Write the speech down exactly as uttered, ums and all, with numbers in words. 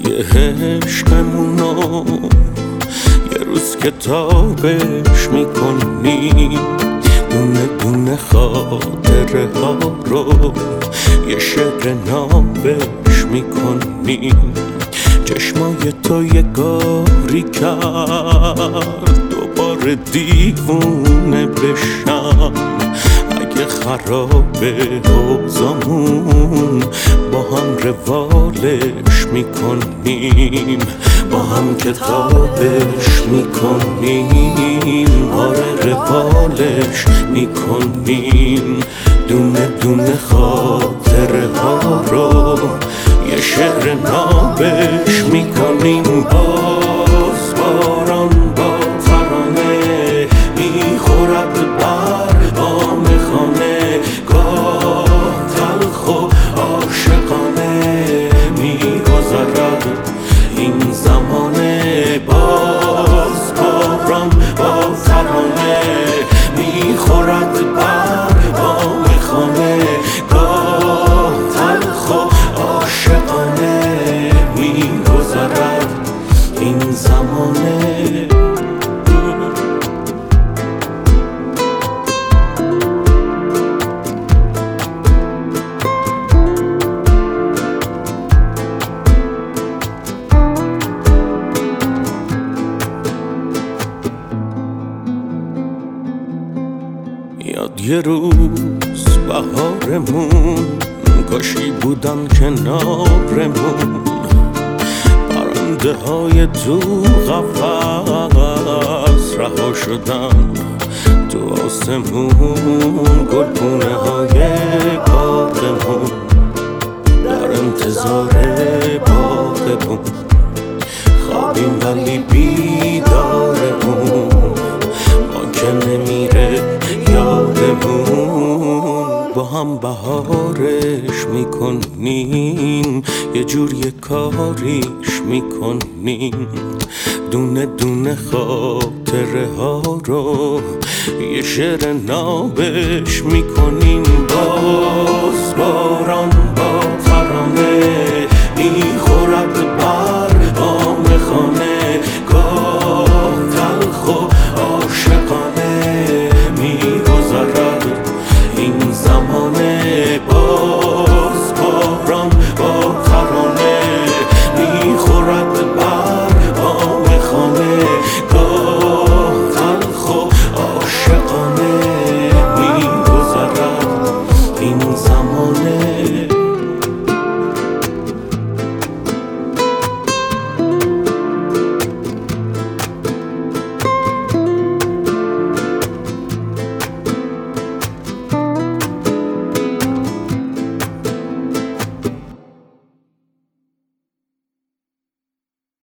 یه عشقمونو یه روز کتابش میکنیم، دونه دونه خاطره ها رو یه شعر نابش میکنیم. چشمای تو یه کاری کرد دوباره دیوونه بشم، اگه خرابه حوضمون با هم روالش میکنیم، با هم کتابش میکنیم، آره روالش میکنیم. دونه دونه خاطره ها رو یه شعر نابش میکنیم. باز باران با ترانه میخورد بر بام خانه، گاه تلخ و عاشقانه میگذرد این زمانه. باز باران با ترانه میخورد بر بام خانه، گاه تلخ و عاشقانه میگذرد این زمانه. یاد یه روز بهارمون کاشی بودن کنارمون، پرنده های تو قفس رها شدن تو آسمون، گلپونه های باغمون در انتظار باغمون، خوابیم ولی بیدارمون، ما که نمیره یادمون. با هم بهارش میکنیم، یه جور یه کاریش میکنیم، دونه دونه خاطره ها رو یه شعر نابش میکنیم. باز باران